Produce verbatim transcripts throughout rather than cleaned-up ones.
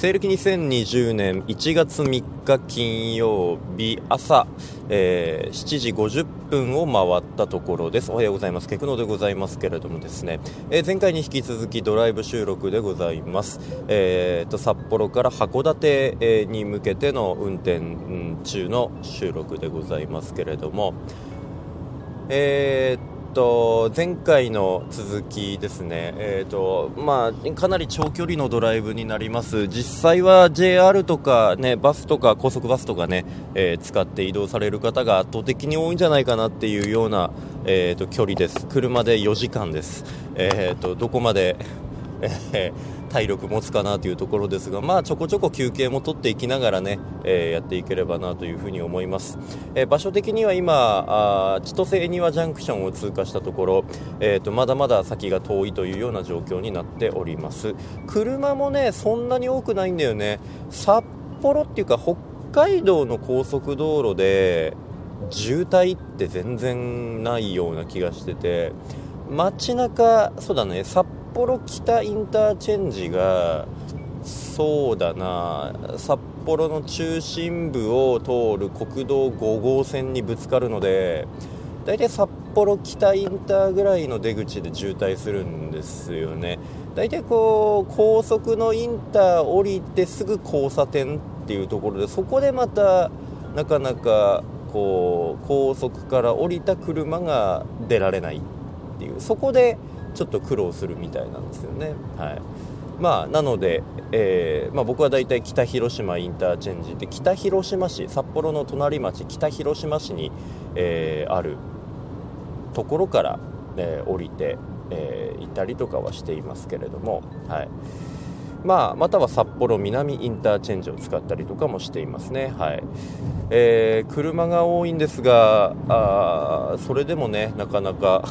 西暦にせんにじゅうねんいちがつみっか金曜日朝、えー、しちじごじゅっぷんを回ったところです。おはようございます。ケクノでございますけれどもですね、えー、前回に引き続きドライブ収録でございます。えー、と札幌から函館、えー、に向けての運転中の収録でございますけれども、えーと前回の続きですね、えーとまあ、かなり長距離のドライブになります。実際は ジェイアール とか、ね、バスとか高速バスとかね、えー、使って移動される方が圧倒的に多いんじゃないかなっていうような、えーと距離です。車でよじかんです。えーとどこまでえー体力持つかなというところですが、まあちょこちょこ休憩も取っていきながらね、えー、やっていければなというふうに思います。えー、場所的には今あ千歳恵庭ジャンクションを通過したところ、えー、とまだまだ先が遠いというような状況になっております。車もねそんなに多くないんだよね。札幌っていうか北海道の高速道路で渋滞って全然ないような気がしてて、街中そうだね札幌北インターチェンジがそうだな札幌の中心部を通る国道ご号線にぶつかるので、だいたい札幌北インターぐらいの出口で渋滞するんですよね。だいたいこう高速のインター降りてすぐ交差点っていうところで、そこでまたなかなかこう高速から降りた車が出られないっていう、そこでちょっと苦労するみたいなんですよね。はい。まあなので、えーまあ、僕はだいたい北広島インターチェンジで、北広島市、札幌の隣町北広島市に、えー、あるところから、えー、降りて、えー、行ったりとかはしていますけれども、はい。まあ、または札幌南インターチェンジを使ったりとかもしていますね。はい。えー、車が多いんですが、あそれでもねなかなか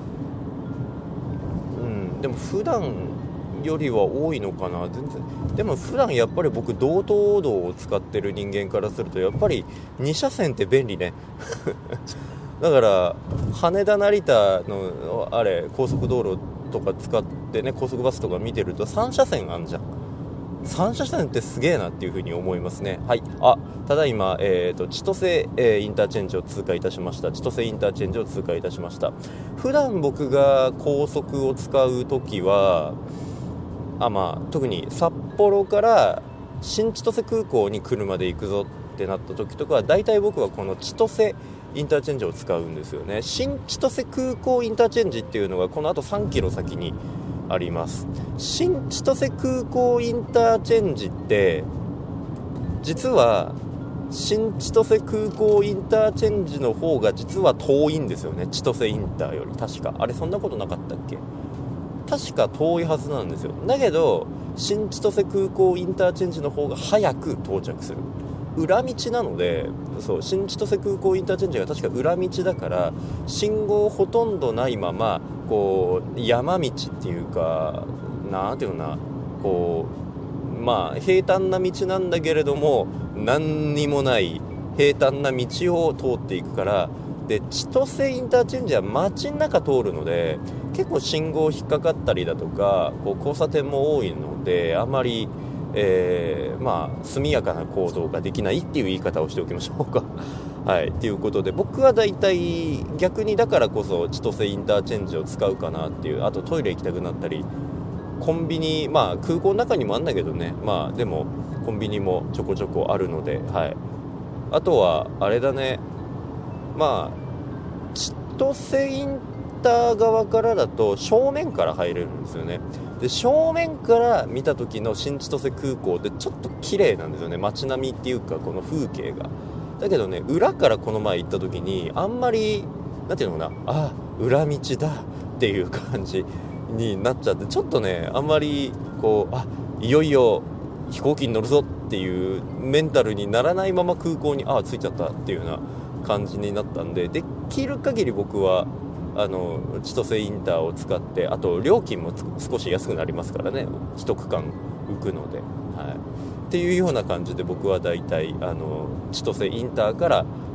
でも普段よりは多いのかな。全然でも普段やっぱり僕道東道を使ってる人間からするとやっぱりに車線って便利ねだから羽田成田のあれ高速道路とか使ってね、高速バスとか見てるとさん車線あんじゃん。さん車線ってすげえなっていう風に思いますね。はい。あ、ただいま、えーと、千歳、えー、インターチェンジを通過いたしました。千歳インターチェンジを通過いたしました。普段僕が高速を使うときは、あ、まあ、特に札幌から新千歳空港に車で行くぞってなったときとかは、だいたい僕はこの千歳インターチェンジを使うんですよね。新千歳空港インターチェンジっていうのがこの後さんキロ先にあります。新千歳空港インターチェンジって実は新千歳空港インターチェンジの方が実は遠いんですよね。千歳インターより確かあれそんなことなかったっけ。確か遠いはずなんですよ。だけど新千歳空港インターチェンジの方が早く到着する。裏道なので、そう新千歳空港インターチェンジが確か裏道だから信号ほとんどないままこう山道っていうかなんていうのかな、こうまあ平坦な道なんだけれども何にもない平坦な道を通っていくから、で千歳インターチェンジは街の中通るので結構信号引っかかったりだとかこう交差点も多いので、あまりえー、まあ速やかな行動ができないっていう言い方をしておきましょうかはい、ということで僕はだいたい逆にだからこそ千歳インターチェンジを使うかなっていう。あとトイレ行きたくなったりコンビニ、まあ空港の中にもあんだけどね、まあでもコンビニもちょこちょこあるので、はい。あとはあれだね、まあ千歳インター側からだと正面から入れるんですよね。で正面から見た時の新千歳空港ってちょっと綺麗なんですよね。街並みっていうかこの風景が。だけどね裏からこの前行った時にあんまりなんていうのかな、あ裏道だっていう感じになっちゃって、ちょっとねあんまりこうあいよいよ飛行機に乗るぞっていうメンタルにならないまま空港にあ着いちゃったっていうような感じになったんで、できる限り僕はあの千歳インターを使って、あと料金も少し安くなりますからね、一区間浮くので、はい、っていうような感じで僕はだいたいあの千歳インターから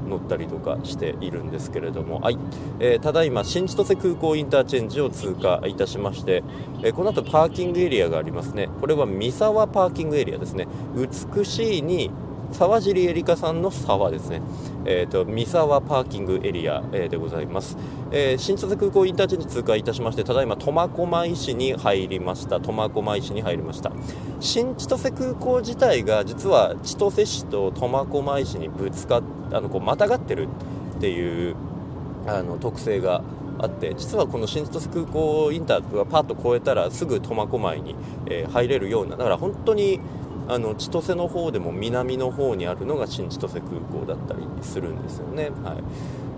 乗ったりとかしているんですけれども、はい、えー、ただいま新千歳空港インターチェンジを通過いたしまして、えー、この後パーキングエリアがありますね。これは三沢パーキングエリアですね。美しいに沢尻エリカさんの沢ですね。えーと、三沢パーキングエリア、えー、でございます。えー、新千歳空港インターチェンジ通過いたしまして、ただいま苫小牧市に入りました。苫小牧市に入りました。新千歳空港自体が実は千歳市と苫小牧市にぶつかっあのこうまたがってるっていうあの特性があって、実はこの新千歳空港インターがパッと越えたらすぐ苫小牧に、えー、入れるような、だから本当にあの千歳の方でも南の方にあるのが新千歳空港だったりするんですよね。はい、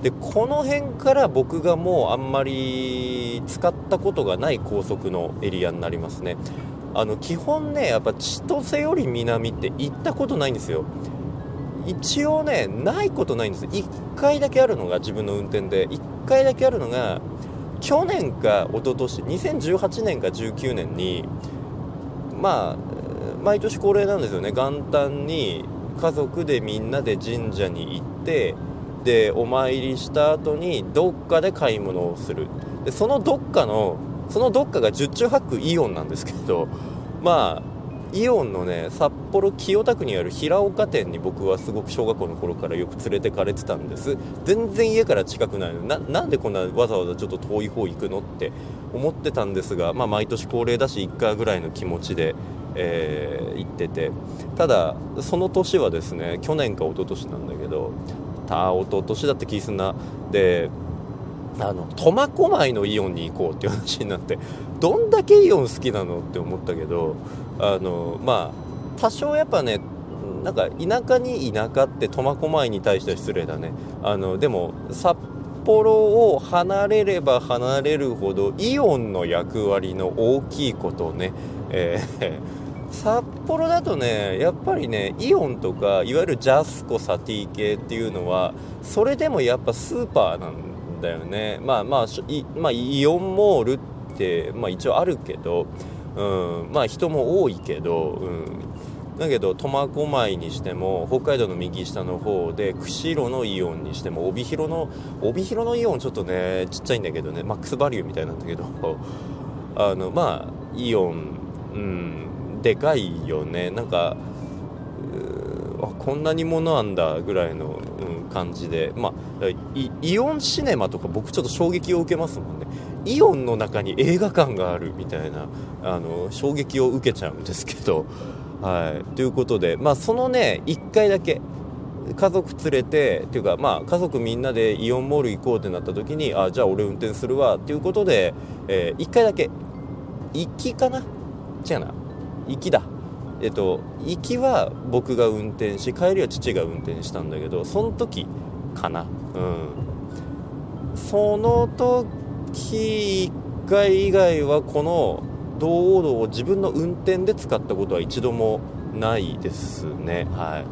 でこの辺から僕がもうあんまり使ったことがない高速のエリアになりますね。あの基本ね、やっぱ千歳より南って行ったことないんですよ。一応ね、ないことないんです。いっかいだけあるのが、自分の運転でいっかいだけあるのが去年か一昨年にせんじゅうはちねんかじゅうきゅうねんに、まあ毎年恒例なんですよね。元旦に家族でみんなで神社に行って、でお参りした後にどっかで買い物をする。でそのどっかのそのどっかが十中八九イオンなんですけど、まあイオンのね、札幌清田区にある平岡店に僕はすごく小学校の頃からよく連れてかれてたんです。全然家から近くないの な, なんでこんなわざわざちょっと遠い方行くのって思ってたんですが、まあ毎年恒例だしいっかいぐらいの気持ちでえー、行ってて、ただその年はですね、去年か一昨年なんだけど、た一昨年だって気すんな。であの苫小牧のイオンに行こうっていう話になって、どんだけイオン好きなのって思ったけど、あのまあ多少やっぱね、なんか田舎に田舎って苫小牧に対しては失礼だね。あのでも札幌を離れれば離れるほどイオンの役割の大きいことをね、えー札幌だとね、やっぱりね、イオンとかいわゆるジャスコサティ系っていうのはそれでもやっぱスーパーなんだよね。まあまあ、いまあ、イオンモールって、まあ、一応あるけど、うん、まあ人も多いけど、うん、だけど苫小牧にしても北海道の右下の方で釧路のイオンにしても帯広の帯広のイオンちょっとねちっちゃいんだけどね、マックスバリューみたいなんだけどあのまあイオン、うんでかいよね。なんかあこんなにものあんだぐらいの、うん、感じで、まあ、イ, イオンシネマとか僕ちょっと衝撃を受けますもんね。イオンの中に映画館があるみたいなあの衝撃を受けちゃうんですけど、はい、ということで、まあ、そのねいっかいだけ家族連れてっていうか、まあ、家族みんなでイオンモール行こうってなった時に、あじゃあ俺運転するわっていうことで、えー、いっかいだけ行きかな違うな行きだえっと行きは僕が運転し、帰りは父が運転したんだけど、その時かな、うん、その時いっかい以外はこの道路を自分の運転で使ったことは一度もないですね。はい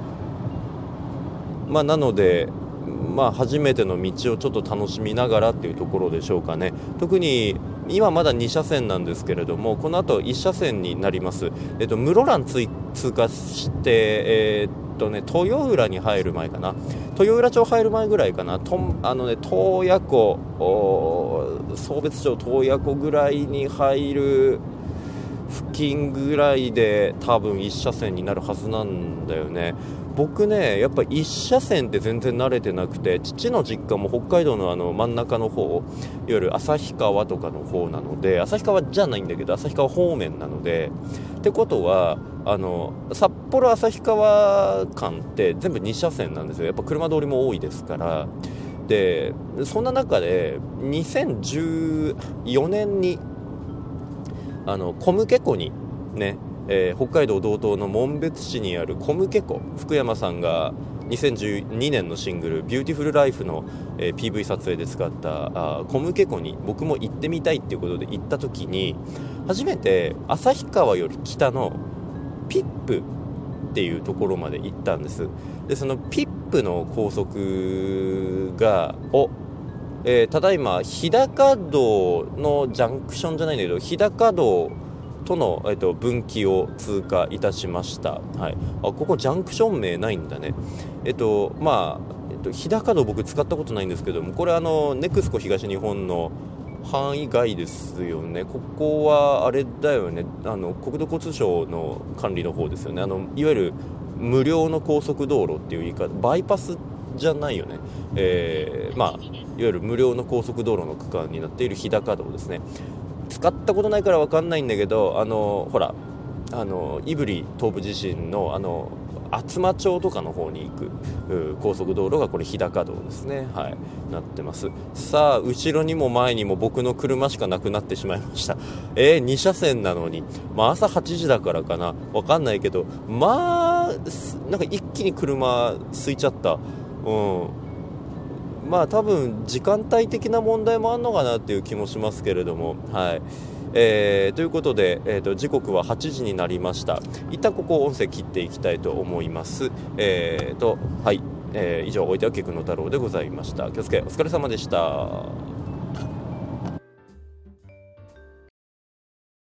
、まあなのでまあ初めての道をちょっと楽しみながらっていうところでしょうかね。特に今まだに車線なんですけれども、この後いち車線になります。えっと室蘭通過して、えー、っとね豊浦に入る前かな、豊浦町入る前ぐらいかな、とあのね洞爺湖、壮別町洞爺湖ぐらいに入る付近ぐらいで多分いち車線になるはずなんだよね。僕ねやっぱいち車線って全然慣れてなくて、父の実家も北海道のあの真ん中の方、いわゆる旭川とかの方なので、旭川じゃないんだけど旭川方面なので、ってことはあの札幌旭川間って全部に車線なんですよ。やっぱ車通りも多いですから。でそんな中でにせんじゅうよねんにあの小向湖にね、えー、北海道道東の紋別市にある小向湖、福山さんがにせんじゅうにねんのシングルビューティフルライフの、えー、ピーブイ 撮影で使ったあ小向湖に僕も行ってみたいっていうことで行った時に、初めて旭川より北のピップっていうところまで行ったんです。でそのピップの高速がおえー、ただいま日高道のジャンクションじゃないんだけど、日高道との、えー、と分岐を通過いたしました。はい、あここジャンクション名ないんだね。えっ、ー、とまあー、と日高道僕使ったことないんですけども、これあのネクスコ東日本の範囲外ですよね。ここはあれだよね、あの国土交通省の管理の方ですよね。あのいわゆる無料の高速道路っていう言い方、バイパスじゃないよね、えー、まあいわゆる無料の高速道路の区間になっている日高道ですね。使ったことないから分かんないんだけど、あのほらあの胆振東部地震のあの厚真町とかの方に行く高速道路がこれ日高道ですね。はい、なってます。さあ後ろにも前にも僕の車しかなくなってしまいました。えー、に車線なのに、まあ、朝はちじだからかな、わかんないけど、まあなんか一気に車空いちゃった。うんまあ多分時間帯的な問題もあるのかなっていう気もしますけれども、はい、えー、ということで、えー、と時刻ははちじになりました。一旦ここ音声切っていきたいと思います。えーとはい、えー、以上おいては菊野太郎でございました。気をつけ、お疲れ様でした。